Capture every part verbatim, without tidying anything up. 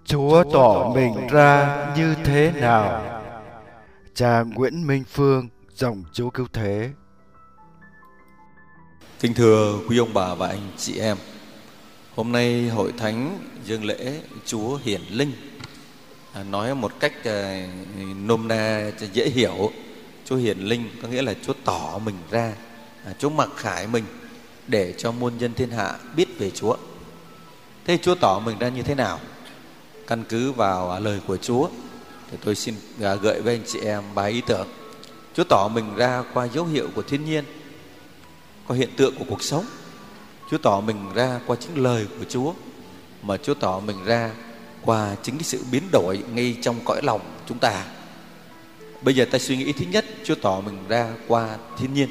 Chúa tỏ mình ra như thế nào? Cha Nguyễn Minh Phương, dòng Chúa Cứu Thế. Kính thưa quý ông bà và anh chị em, hôm nay hội thánh dâng lễ Chúa Hiển Linh. à, Nói một cách à, nôm na cho dễ hiểu, Chúa Hiển Linh có nghĩa là Chúa tỏ mình ra, à, Chúa mặc khải mình để cho muôn dân thiên hạ biết về Chúa. Thế Chúa tỏ mình ra như thế nào? Căn cứ vào à, lời của Chúa thì tôi xin à, gợi với anh chị em ba ý tưởng. Chúa tỏ mình ra qua dấu hiệu của thiên nhiên, qua hiện tượng của cuộc sống. Chúa tỏ mình ra qua chính lời của Chúa, mà Chúa tỏ mình ra qua chính cái sự biến đổi ngay trong cõi lòng chúng ta. Bây giờ ta suy nghĩ thứ nhất, Chúa tỏ mình ra qua thiên nhiên.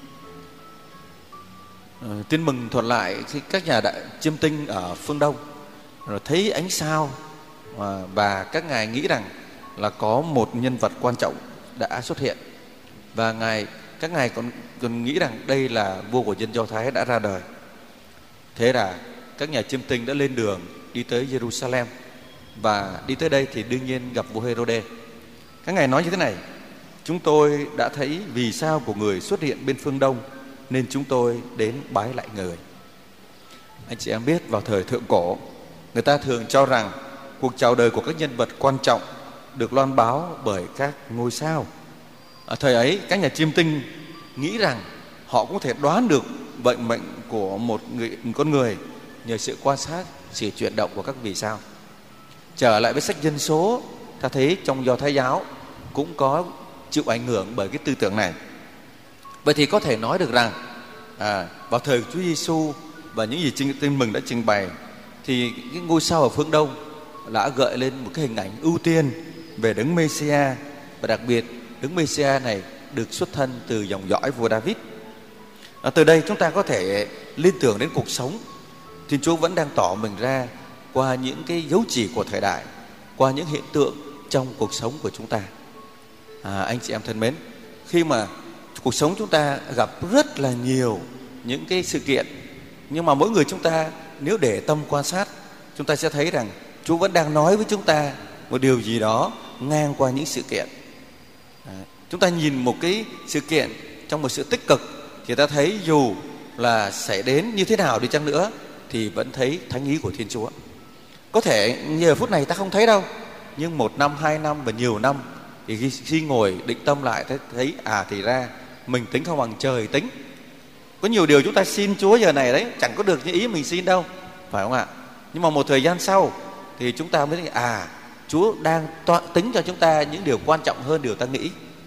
à, Tin mừng thuật lại khi các nhà đại chiêm tinh ở phương Đông rồi thấy ánh sao, và, và các ngài nghĩ rằng là có một nhân vật quan trọng đã xuất hiện, và ngài các ngài còn, còn nghĩ rằng đây là vua của dân Do Thái đã ra đời. Thế là các nhà chiêm tinh đã lên đường đi tới Jerusalem, và đi tới đây thì đương nhiên gặp vua Herode. Các ngài nói như thế này: chúng tôi đã thấy vì sao của người xuất hiện bên phương Đông, nên chúng tôi đến bái lại người. Anh chị em biết, vào thời thượng cổ, người ta thường cho rằng cuộc chào đời của các nhân vật quan trọng được loan báo bởi các ngôi sao. Ở thời ấy, các nhà chiêm tinh nghĩ rằng họ cũng có thể đoán được vận mệnh của một, người, một con người nhờ sự quan sát, sự chuyển động của các vì sao. Trở lại với sách Dân Số, ta thấy trong Do Thái giáo cũng có chịu ảnh hưởng bởi cái tư tưởng này. Vậy thì có thể nói được rằng à, vào thời Chúa Giêsu và những gì Tin mừng đã trình bày, thì cái ngôi sao ở phương Đông đã gợi lên một cái hình ảnh ưu tiên về Đấng Mê-si-a, và đặc biệt Đấng Mê-si-a này được xuất thân từ dòng dõi vua David. À, từ đây chúng ta có thể liên tưởng đến cuộc sống. Thiên Chúa vẫn đang tỏ mình ra qua những cái dấu chỉ của thời đại, qua những hiện tượng trong cuộc sống của chúng ta. à, Anh chị em thân mến, khi mà cuộc sống chúng ta gặp rất là nhiều những cái sự kiện, nhưng mà mỗi người chúng ta nếu để tâm quan sát, chúng ta sẽ thấy rằng Chúa vẫn đang nói với chúng ta một điều gì đó ngang qua những sự kiện. à, Chúng ta nhìn một cái sự kiện trong một sự tích cực, thì ta thấy dù là xảy đến như thế nào đi chăng nữa thì vẫn thấy thánh ý của Thiên Chúa. Có thể giờ phút này ta không thấy đâu, nhưng một năm, hai năm và nhiều năm thì khi, khi ngồi định tâm lại thấy, thấy à thì ra mình tính không bằng trời tính. Có nhiều điều chúng ta xin Chúa giờ này đấy chẳng có được như ý mình xin đâu, phải không ạ? Nhưng mà một thời gian sau thì chúng ta mới thấy à Chúa đang toa, tính cho chúng ta những điều quan trọng hơn điều ta nghĩ.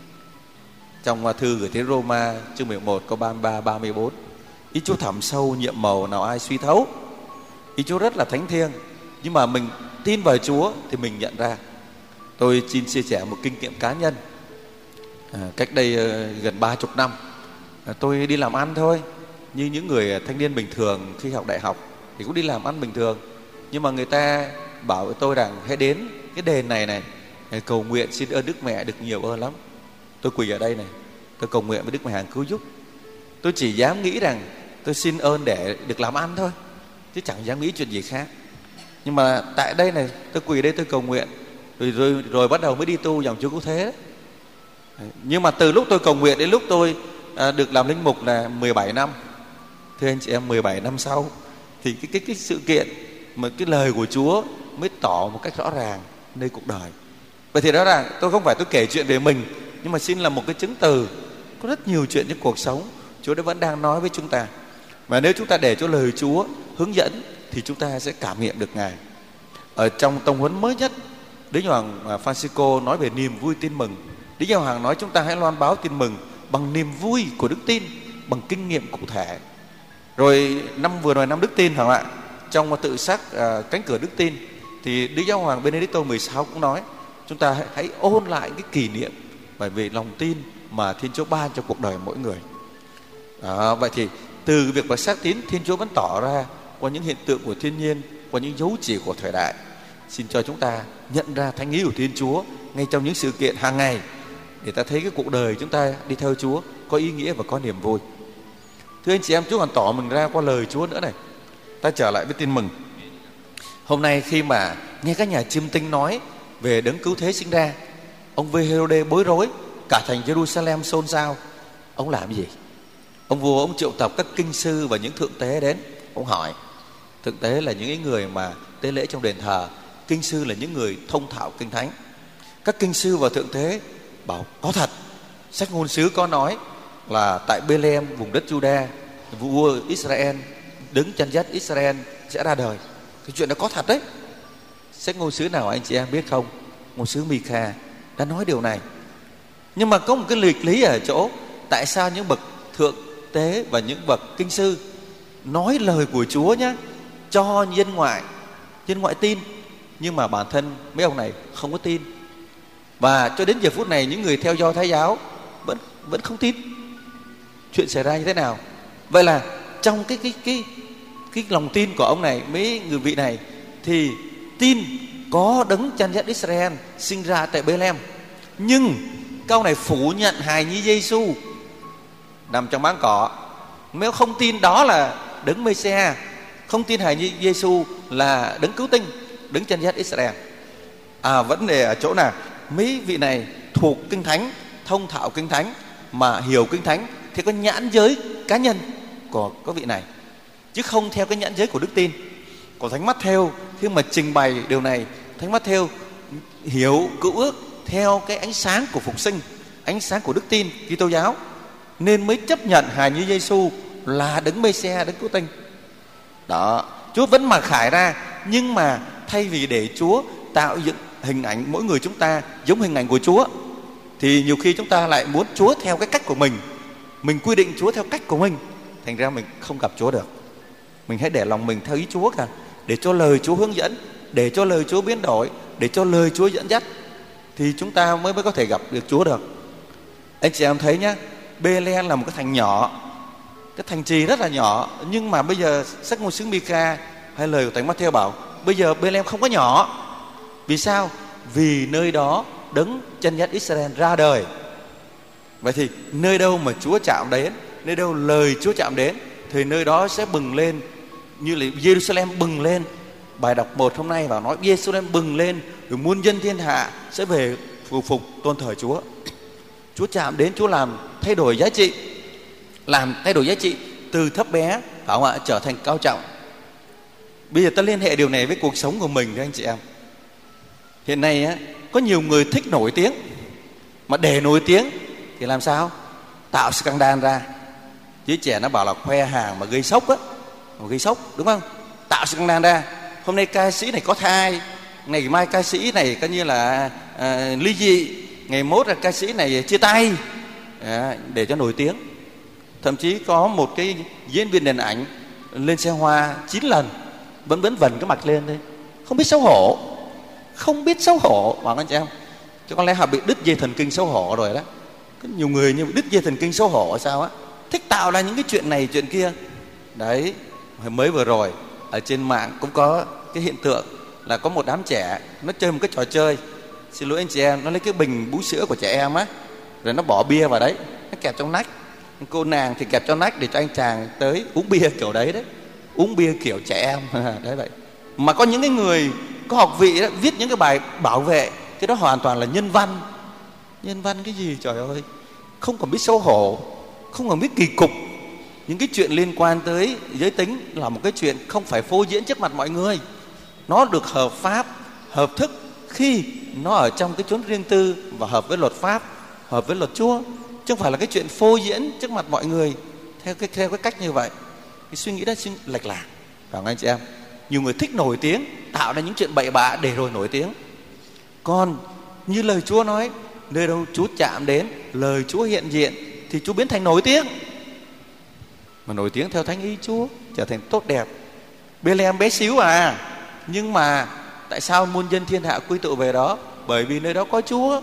Trong thư gửi đến Roma chương mười một câu ba mươi ba ba mươi bốn, ý Chúa thẳm sâu nhiệm màu nào ai suy thấu. Ý Chúa rất là thánh thiêng, nhưng mà mình tin vào Chúa thì mình nhận ra. Tôi xin chia sẻ một kinh nghiệm cá nhân. à, Cách đây uh, gần ba chục năm, à, tôi đi làm ăn thôi, như những người thanh niên bình thường khi học đại học thì cũng đi làm ăn bình thường. Nhưng mà người ta bảo với tôi rằng hãy đến cái đền này này, cầu nguyện xin ơn Đức Mẹ được nhiều ơn lắm. Tôi quỳ ở đây này, tôi cầu nguyện với Đức Mẹ Hằng cứu giúp. Tôi chỉ dám nghĩ rằng tôi xin ơn để được làm ăn thôi, chứ chẳng dám nghĩ chuyện gì khác. Nhưng mà tại đây này, tôi quỳ đây tôi cầu nguyện, rồi, rồi, rồi bắt đầu mới đi tu dòng Chúa Cứu Thế. Nhưng mà từ lúc tôi cầu nguyện đến lúc tôi à, được làm linh mục là mười bảy năm. Thưa anh chị em, mười bảy năm sau thì cái, cái, cái sự kiện mà cái lời của Chúa mới tỏ một cách rõ ràng nơi cuộc đời. Vậy thì rõ ràng tôi không phải tôi kể chuyện về mình, nhưng mà xin là một cái chứng từ. Có rất nhiều chuyện trong cuộc sống Chúa đã vẫn đang nói với chúng ta. Và nếu chúng ta để cho lời Chúa hướng dẫn thì chúng ta sẽ cảm nghiệm được Ngài. Ở trong tông huấn mới nhất, Đức Giáo Hoàng Francisco nói về niềm vui tin mừng. Đức Giáo Hoàng nói chúng ta hãy loan báo tin mừng bằng niềm vui của đức tin, bằng kinh nghiệm cụ thể. Rồi năm vừa rồi, năm đức tin phải không ạ? Trong tự sắc uh, cánh cửa đức tin thì Đức Giáo Hoàng Benedicto mười sáu cũng nói chúng ta hãy, hãy ôn lại cái kỷ niệm bởi vì lòng tin mà Thiên Chúa ban cho cuộc đời mỗi người. À, vậy thì từ việc và xác tín, Thiên Chúa vẫn tỏ ra qua những hiện tượng của thiên nhiên, qua những dấu chỉ của thời đại. Xin cho chúng ta nhận ra thánh ý của Thiên Chúa ngay trong những sự kiện hàng ngày, để ta thấy cái cuộc đời chúng ta đi theo Chúa có ý nghĩa và có niềm vui. Thưa anh chị em, Chúa còn tỏ mình ra qua lời Chúa nữa này. Ta trở lại với tin mừng. Hôm nay khi mà nghe các nhà chiêm tinh nói về đấng cứu thế sinh ra, ông vua Hê-rô-đê bối rối, cả thành Giê-ru-sa-lem xôn xao. Ông làm gì? Ông vua ông triệu tập các kinh sư và những thượng tế đến. Ông hỏi, thượng tế là những người mà tế lễ trong đền thờ, kinh sư là những người thông thạo kinh thánh. Các kinh sư và thượng tế bảo có thật, sách ngôn sứ có nói là tại Bê-lê-em, vùng đất Giu-đa, vua Israel, đứng chân dắt Israel sẽ ra đời. Cái chuyện đó có thật đấy. Sách ngôn sứ nào anh chị em biết không? Ngôn sứ Mi-kha đã nói điều này. Nhưng mà có một cái nghịch lý ở chỗ, tại sao những bậc thượng tế và những bậc kinh sư nói lời của Chúa nhé, cho dân ngoại, dân ngoại tin, nhưng mà bản thân mấy ông này không có tin. Và cho đến giờ phút này những người theo Do Thái giáo vẫn vẫn không tin. Chuyện xảy ra như thế nào? Vậy là trong cái cái cái cái lòng tin của ông này, mấy người vị này thì tin có đấng chân dắt Israel sinh ra tại Bê-lê-em, nhưng câu này phủ nhận hài nhi Giê-xu nằm trong máng cỏ. Nếu không tin đó là đấng Mê-se, không tin hài nhi Giê-xu là đấng cứu tinh, đấng chân dắt Israel. À, vấn đề ở chỗ nào? Mấy vị này thuộc kinh thánh, thông thạo kinh thánh, mà hiểu kinh thánh thì có nhãn giới cá nhân của các vị này, chứ không theo cái nhãn giới của đức tin. Còn Thánh Mát-thêu khi mà trình bày điều này, Thánh Mát-thêu hiểu cựu ước theo cái ánh sáng của phục sinh, ánh sáng của đức tin Kitô giáo, nên mới chấp nhận hài nhi Giê-xu là đấng Mê-se, đấng cứu tinh. Đó, Chúa vẫn mặc khải ra, nhưng mà thay vì để Chúa tạo dựng hình ảnh mỗi người chúng ta giống hình ảnh của Chúa, thì nhiều khi chúng ta lại muốn Chúa theo cái cách của mình, mình quy định Chúa theo cách của mình, thành ra mình không gặp Chúa được. Mình hãy để lòng mình theo ý Chúa cả, để cho lời Chúa hướng dẫn, để cho lời Chúa biến đổi, để cho lời Chúa dẫn dắt, thì chúng ta mới mới có thể gặp được Chúa được. Anh chị em thấy nhá, Bê-lê-em là một cái thành nhỏ, cái thành trì rất là nhỏ, nhưng mà bây giờ sách ngôn sứ Mi-kha hay lời của Thánh Mát-thêu bảo bây giờ Bê-lê-em không có nhỏ. Vì sao? Vì nơi đó đấng chân dắt Israel ra đời. Vậy thì nơi đâu mà Chúa chạm đến, nơi đâu lời Chúa chạm đến, thì nơi đó sẽ bừng lên, như là Giê-ru-sa-lem bừng lên. Bài đọc một hôm nay vào nói Giê-ru-sa-lem bừng lên, rồi muôn dân thiên hạ sẽ về phục phục tôn thờ Chúa. Chúa chạm đến, Chúa làm thay đổi giá trị, làm thay đổi giá trị từ thấp bé, phải không ạ, trở thành cao trọng. Bây giờ ta liên hệ điều này với cuộc sống của mình, các anh chị em. Hiện nay á, có nhiều người thích nổi tiếng, mà để nổi tiếng thì làm sao? Tạo scandal ra. Giới trẻ nó bảo là khoe hàng mà gây sốc á, mà gây sốc, đúng không? Tạo scandal ra. Hôm nay ca sĩ này có thai, ngày mai ca sĩ này coi như là à, ly dị, ngày mốt là ca sĩ này chia tay, à, để cho nổi tiếng. Thậm chí có một cái diễn viên điện ảnh lên xe hoa chín lần, vẫn vẫn vần cái mặt lên thôi, không biết xấu hổ, không biết xấu hổ, bảo anh chị em. Chứ có lẽ họ bị đứt dây thần kinh xấu hổ rồi đó. Có nhiều người như đứt dây thần kinh xấu hổ sao á, thích tạo ra những cái chuyện này chuyện kia. Đấy, mới vừa rồi ở trên mạng cũng có cái hiện tượng là có một đám trẻ nó chơi một cái trò chơi, xin lỗi anh chị em, nó lấy cái bình bú sữa của trẻ em á, rồi nó bỏ bia vào đấy, nó kẹp trong nách. Cô nàng thì kẹp trong nách để cho anh chàng tới uống bia kiểu đấy đấy, uống bia kiểu trẻ em. Đấy vậy. Mà có những cái người có học vị đó, viết những cái bài bảo vệ, cái đó hoàn toàn là nhân văn. Nhân văn cái gì trời ơi, không còn biết xấu hổ, không còn biết kỳ cục. Những cái chuyện liên quan tới giới tính là một cái chuyện không phải phô diễn trước mặt mọi người. Nó được hợp pháp, hợp thức khi nó ở trong cái chốn riêng tư và hợp với luật pháp, hợp với luật Chúa, chứ không phải là cái chuyện phô diễn trước mặt mọi người theo cái theo cái cách như vậy. Cái suy nghĩ đó suy nghĩ lệch lạc, phải không anh chị em? Nhiều người thích nổi tiếng, tạo ra những chuyện bậy bạ để rồi nổi tiếng. Còn như lời Chúa nói, nơi đâu Chúa chạm đến, lời Chúa hiện diện, thì Chúa biến thành nổi tiếng. Mà nổi tiếng theo thánh ý Chúa, trở thành tốt đẹp. Bê-lê-em bé xíu à, nhưng mà tại sao muôn dân thiên hạ quy tụ về đó? Bởi vì nơi đó có Chúa.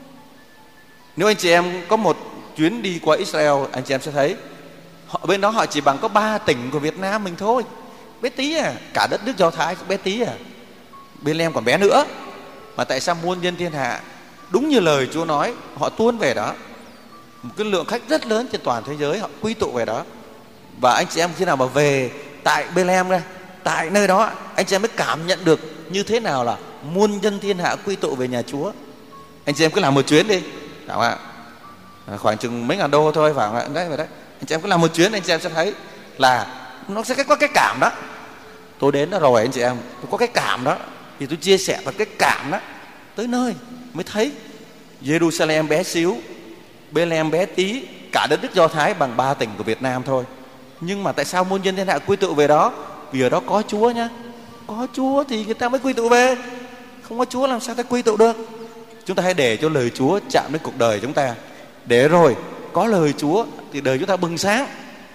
Nếu anh chị em có một chuyến đi qua Israel, anh chị em sẽ thấy họ, bên đó họ chỉ bằng có ba tỉnh của Việt Nam mình thôi, bé tí à. Cả đất nước Do Thái cũng bé tí à, Bê-lê-em còn bé nữa. Mà tại sao muôn dân thiên hạ, đúng như lời Chúa nói, họ tuôn về đó. Một cái lượng khách rất lớn trên toàn thế giới họ quy tụ về đó. Và anh chị em khi nào mà về tại Bê-lê-em ra, tại nơi đó, anh chị em mới cảm nhận được như thế nào là muôn dân thiên hạ quy tụ về nhà Chúa. Anh chị em cứ làm một chuyến đi, phải không ạ? Khoảng chừng mấy ngàn đô thôi, phải không ạ? Đấy, vậy đấy. Anh chị em cứ làm một chuyến, anh chị em sẽ thấy là nó sẽ có cái cảm đó. Tôi đến đó rồi anh chị em, tôi có cái cảm đó, thì tôi chia sẻ vào cái cảm đó. Tới nơi mới thấy Jerusalem bé xíu, Bethlehem bé tí, cả đất nước Do Thái bằng ba tỉnh của Việt Nam thôi. Nhưng mà tại sao muôn dân thiên hạ quy tụ về đó? Vì ở đó có Chúa nhá. Có Chúa thì người ta mới quy tụ về. Không có Chúa làm sao ta quy tụ được? Chúng ta hãy để cho lời Chúa chạm đến cuộc đời chúng ta. Để rồi có lời Chúa thì đời chúng ta bừng sáng.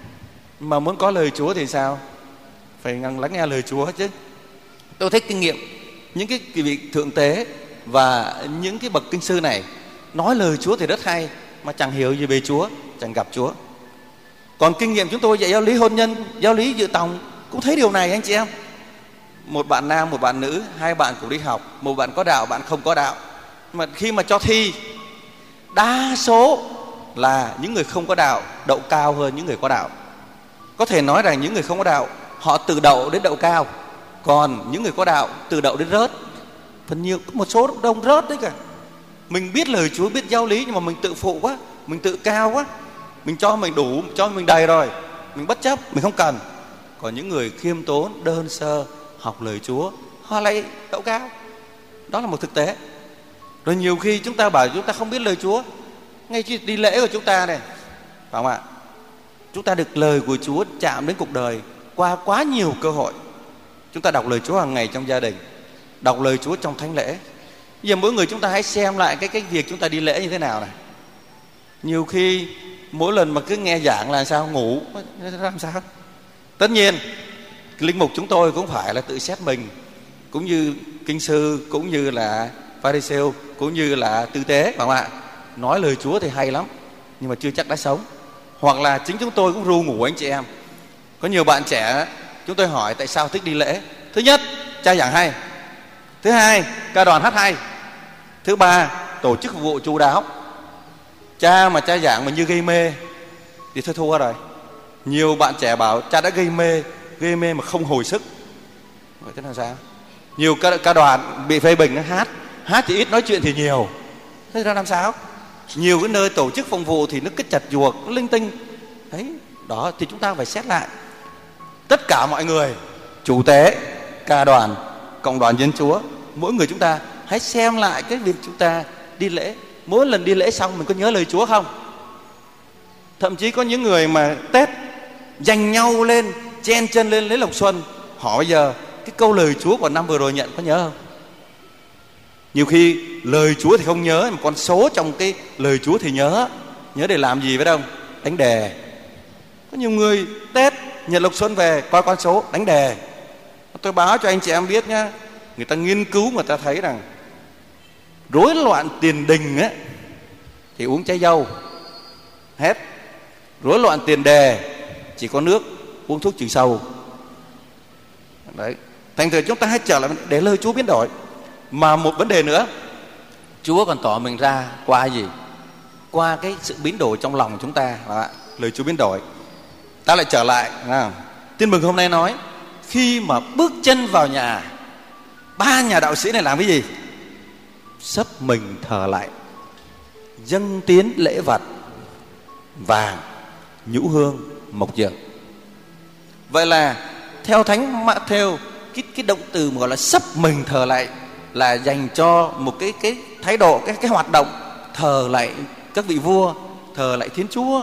Mà muốn có lời Chúa thì sao? Phải lắng nghe lời Chúa chứ. Tôi thích kinh nghiệm những cái vị thượng tế và những cái bậc kinh sư này nói lời Chúa thì rất hay, mà chẳng hiểu gì về Chúa, chẳng gặp Chúa. Còn kinh nghiệm chúng tôi dạy giáo lý hôn nhân, giáo lý dự tòng cũng thấy điều này anh chị em. Một bạn nam, một bạn nữ, hai bạn cũng đi học, một bạn có đạo, bạn không có đạo. Mà khi mà cho thi, đa số là những người không có đạo đậu cao hơn những người có đạo. Có thể nói rằng những người không có đạo họ từ đậu đến đậu cao, còn những người có đạo từ đậu đến rớt. Phần nhiều có một số đông rớt đấy cả. Mình biết lời Chúa, biết giáo lý, nhưng mà mình tự phụ quá, mình tự cao quá, mình cho mình đủ, cho mình đầy rồi, mình bất chấp, mình không cần. Còn những người khiêm tốn, đơn sơ, học lời Chúa, họ lại đậu cao. Đó là một thực tế. Rồi nhiều khi chúng ta bảo chúng ta không biết lời Chúa, ngay khi đi lễ của chúng ta này, phải không ạ? Chúng ta được lời của Chúa chạm đến cuộc đời qua quá nhiều cơ hội. Chúng ta đọc lời Chúa hàng ngày trong gia đình, đọc lời Chúa trong thánh lễ. Giờ mỗi người chúng ta hãy xem lại cái cái việc chúng ta đi lễ như thế nào này. Nhiều khi mỗi lần mà cứ nghe giảng là sao ngủ, làm sao? Tất nhiên linh mục chúng tôi cũng phải là tự xét mình, cũng như kinh sư, cũng như là Pharisêu, cũng như là tư tế, phải không ạ? Nói lời Chúa thì hay lắm, nhưng mà chưa chắc đã sống. Hoặc là chính chúng tôi cũng ru ngủ anh chị em. Có nhiều bạn trẻ chúng tôi hỏi tại sao thích đi lễ. Thứ nhất, cha giảng hay. Thứ hai, ca đoàn hát hay. Thứ ba, tổ chức phục vụ chu đáo. Cha mà cha giảng mà như gây mê thì thôi thua rồi. Nhiều bạn trẻ bảo cha đã gây mê, gây mê mà không hồi sức. Vậy thế là sao? Nhiều ca, ca đoàn bị phê bình nó hát, hát thì ít nói chuyện thì nhiều. Thế ra làm sao? Nhiều cái nơi tổ chức phục vụ thì nó cứ chật chuột, nó linh tinh. Đấy, đó thì chúng ta phải xét lại. Tất cả mọi người, chủ tế, ca đoàn, cộng đoàn dân Chúa, mỗi người chúng ta hãy xem lại cái việc chúng ta đi lễ. Mỗi lần đi lễ xong mình có nhớ lời Chúa không? Thậm chí có những người mà Tết giành nhau lên, chen chân lên lễ Lộc Xuân, hỏi bây giờ cái câu lời Chúa của năm vừa rồi nhận có nhớ không? Nhiều khi lời Chúa thì không nhớ, mà con số trong cái lời Chúa thì nhớ. Nhớ để làm gì phải không? Đánh đề. Có nhiều người Tết nhận Lộc Xuân về coi con số đánh đề. Tôi báo cho anh chị em biết nhá, người ta nghiên cứu, người ta thấy rằng rối loạn tiền đình ấy thì uống trái dâu hết. Rối loạn tiền đề chỉ có nước, uống thuốc trừ sâu. Đấy. Thành thử chúng ta hãy trở lại để lời Chúa biến đổi. Mà một vấn đề nữa, Chúa còn tỏ mình ra qua gì? Qua cái sự biến đổi trong lòng chúng ta. Đó, lời Chúa biến đổi. Ta lại trở lại. À, Tin mừng hôm nay nói khi mà bước chân vào nhà, ba nhà đạo sĩ này làm cái gì? Sấp mình thờ lại, dâng tiến lễ vật, vàng, nhũ hương, mộc dược. Vậy là theo Thánh Mạ-thêu, cái, cái động từ mà gọi là sấp mình thờ lại là dành cho một cái, cái thái độ, cái, cái hoạt động thờ lại các vị vua, thờ lại Thiên Chúa.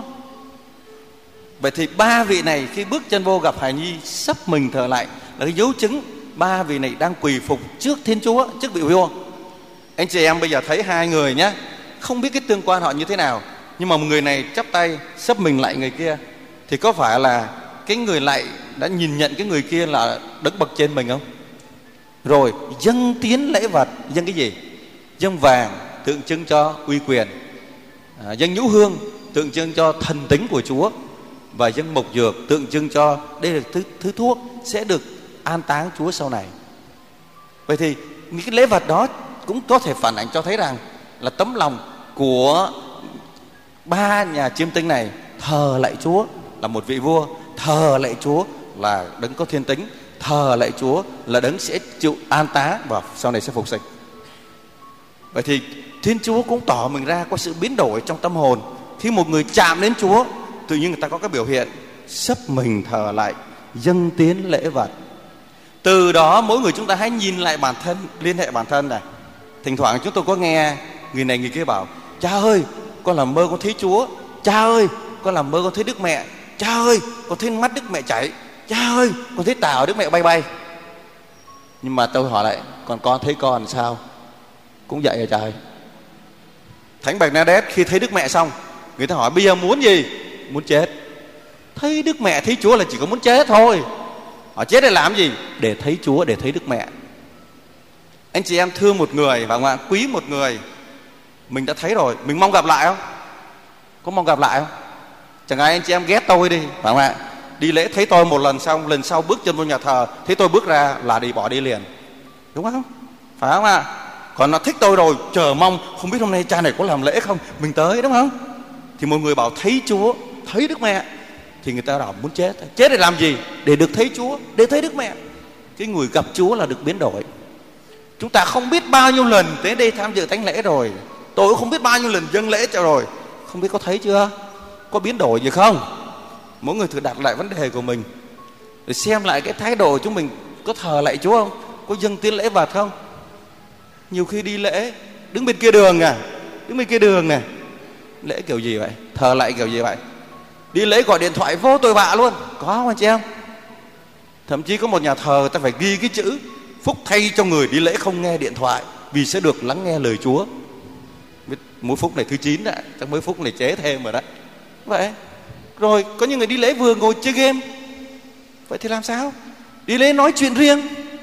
Vậy thì ba vị này khi bước chân vô gặp hài nhi sấp mình thờ lại là cái dấu chứng ba vị này đang quỳ phục trước Thiên Chúa, trước vị vua. Anh chị em bây giờ thấy hai người nhé, không biết cái tương quan họ như thế nào, nhưng mà một người này chắp tay sấp mình lại người kia, thì có phải là cái người lại đã nhìn nhận cái người kia là đứng bậc trên mình không? Rồi dâng tiến lễ vật, dâng cái gì? Dâng vàng tượng trưng cho uy quyền, à, dâng nhũ hương tượng trưng cho thần tính của Chúa, và dâng mộc dược tượng trưng cho đây là thứ, thứ thuốc sẽ được an táng Chúa sau này. Vậy thì những cái lễ vật đó cũng có thể phản ảnh cho thấy rằng là tấm lòng của ba nhà chiêm tinh này thờ lại Chúa là một vị vua, thờ lại Chúa là đấng có thiên tính, thờ lạy Chúa là đấng sẽ chịu an tá và sau này sẽ phục sinh. Vậy thì Thiên Chúa cũng tỏ mình ra qua sự biến đổi trong tâm hồn. Khi một người chạm đến Chúa, tự nhiên người ta có cái biểu hiện sấp mình thờ lại, dâng tiến lễ vật. Từ đó mỗi người chúng ta hãy nhìn lại bản thân, liên hệ bản thân này. Thỉnh thoảng chúng tôi có nghe người này người kia bảo: cha ơi, con làm mơ con thấy Chúa. Cha ơi, con làm mơ con thấy Đức Mẹ. Cha ơi, con thấy mắt Đức Mẹ chảy. Cha ơi, con thấy tảo Đức Mẹ bay bay. Nhưng mà tôi hỏi lại, còn con thấy con sao? Cũng vậy à trời. Thánh Bernadette khi thấy Đức Mẹ xong, người ta hỏi bây giờ muốn gì? Muốn chết. Thấy Đức Mẹ, thấy Chúa là chỉ có muốn chết thôi. Họ chết để làm gì? Để thấy Chúa, để thấy Đức Mẹ. Anh chị em thương một người, và ngoại quý một người, mình đã thấy rồi, mình mong gặp lại không? Có mong gặp lại không? Chẳng ai anh chị em ghét tôi đi, phải không ạ? Đi lễ thấy tôi một lần xong, lần sau bước chân vào nhà thờ, thấy tôi bước ra là đi bỏ đi liền, đúng không? Phải không ạ? Còn nó thích tôi rồi, chờ mong không biết hôm nay cha này có làm lễ không, mình tới, đúng không? Thì một người bảo thấy Chúa, thấy Đức Mẹ, thì người ta bảo muốn chết. Chết để làm gì? Để được thấy Chúa, để thấy Đức Mẹ. Cái người gặp Chúa là được biến đổi. Chúng ta không biết bao nhiêu lần tới đây tham dự thánh lễ rồi, tôi cũng không biết bao nhiêu lần dâng lễ cho rồi, không biết có thấy chưa? Có biến đổi gì không? Mỗi người thử đặt lại vấn đề của mình, để xem lại cái thái độ chúng mình có thờ lạy Chúa không, có dâng tiến lễ vật không. Nhiều khi đi lễ đứng bên kia đường à, đứng bên kia đường này, lễ kiểu gì vậy? Thờ lạy kiểu gì vậy? Đi lễ gọi điện thoại vô tội vạ luôn, có không anh chị em? Thậm chí có một nhà thờ ta phải ghi cái chữ phúc thay cho người đi lễ không nghe điện thoại, vì sẽ được lắng nghe lời Chúa. Mỗi phút này thứ chín đã, chắc mấy phút này chế thêm rồi đó. Vậy rồi có những người đi lễ vừa ngồi chơi game, vậy thì làm sao? Đi lễ nói chuyện riêng,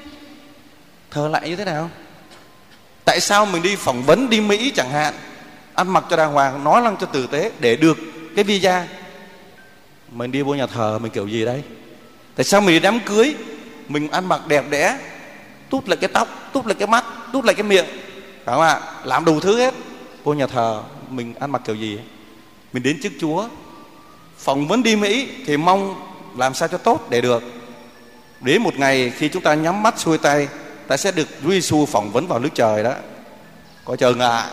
thờ lại như thế nào? Tại sao mình đi phỏng vấn đi Mỹ chẳng hạn, ăn mặc cho đàng hoàng, nói năng cho tử tế để được cái visa, mình đi vô nhà thờ mình kiểu gì đây? Tại sao mình đi đám cưới mình ăn mặc đẹp đẽ, tút lại cái tóc, tút lại cái mắt, tút lại cái miệng, phải không ạ? Làm đủ thứ hết. Vô nhà thờ mình ăn mặc kiểu gì? Mình đến trước Chúa. Phỏng vấn đi Mỹ thì mong làm sao cho tốt để được. Đến một ngày khi chúng ta nhắm mắt xuôi tay, ta sẽ được Chúa Giêsu phỏng vấn vào nước trời đó. Có chờ ngạ.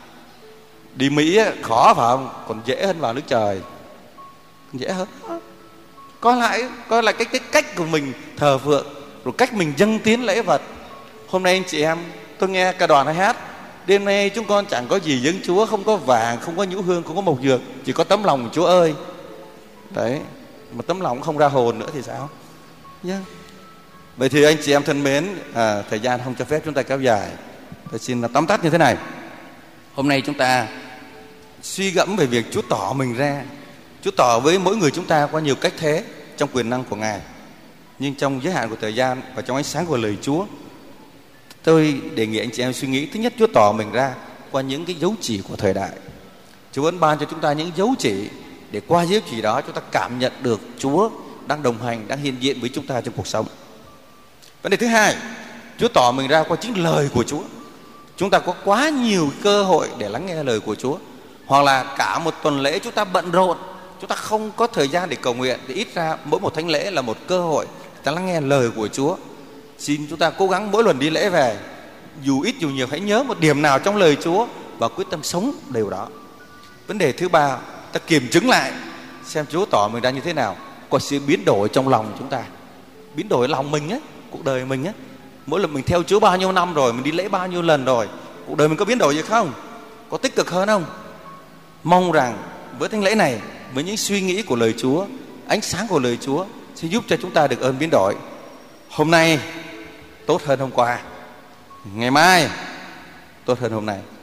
Đi Mỹ khó phải không? Còn dễ hơn vào nước trời. Dễ hơn. Coi lại, coi lại cái, cái cách của mình thờ phượng, rồi cách mình dâng tiến lễ vật. Hôm nay anh chị em, tôi nghe cả đoàn hay hát: đêm nay chúng con chẳng có gì dâng Chúa, không có vàng, không có nhũ hương, không có mộc dược, chỉ có tấm lòng Chúa ơi. Đấy, mà tấm lòng không ra hồn nữa thì sao? Yeah. Vậy thì anh chị em thân mến, à, thời gian không cho phép chúng ta kéo dài, tôi xin tóm tắt như thế này. Hôm nay chúng ta suy gẫm về việc Chúa tỏ mình ra. Chúa tỏ với mỗi người chúng ta qua nhiều cách thế trong quyền năng của Ngài. Nhưng trong giới hạn của thời gian và trong ánh sáng của lời Chúa, tôi đề nghị anh chị em suy nghĩ. Thứ nhất, Chúa tỏ mình ra qua những cái dấu chỉ của thời đại. Chúa vẫn ban cho chúng ta những dấu chỉ, để qua dấu chỉ đó chúng ta cảm nhận được Chúa đang đồng hành, đang hiện diện với chúng ta trong cuộc sống. Vấn đề thứ hai, Chúa tỏ mình ra qua chính lời của Chúa. Chúng ta có quá nhiều cơ hội để lắng nghe lời của Chúa. Hoặc là cả một tuần lễ chúng ta bận rộn, chúng ta không có thời gian để cầu nguyện, thì ít ra mỗi một thánh lễ là một cơ hội để ta lắng nghe lời của Chúa. Xin chúng ta cố gắng mỗi lần đi lễ về, dù ít dù nhiều, hãy nhớ một điểm nào trong lời Chúa và quyết tâm sống điều đó. Vấn đề thứ ba, ta kiểm chứng lại xem Chúa tỏ mình ra như thế nào, có sự biến đổi trong lòng chúng ta, biến đổi lòng mình á, cuộc đời mình á. Mỗi lần mình theo Chúa bao nhiêu năm rồi, mình đi lễ bao nhiêu lần rồi, cuộc đời mình có biến đổi gì không? Có tích cực hơn không? Mong rằng với thánh lễ này, với những suy nghĩ của lời Chúa, ánh sáng của lời Chúa sẽ giúp cho chúng ta được ơn biến đổi. Hôm nay tốt hơn hôm qua, ngày mai tốt hơn hôm nay.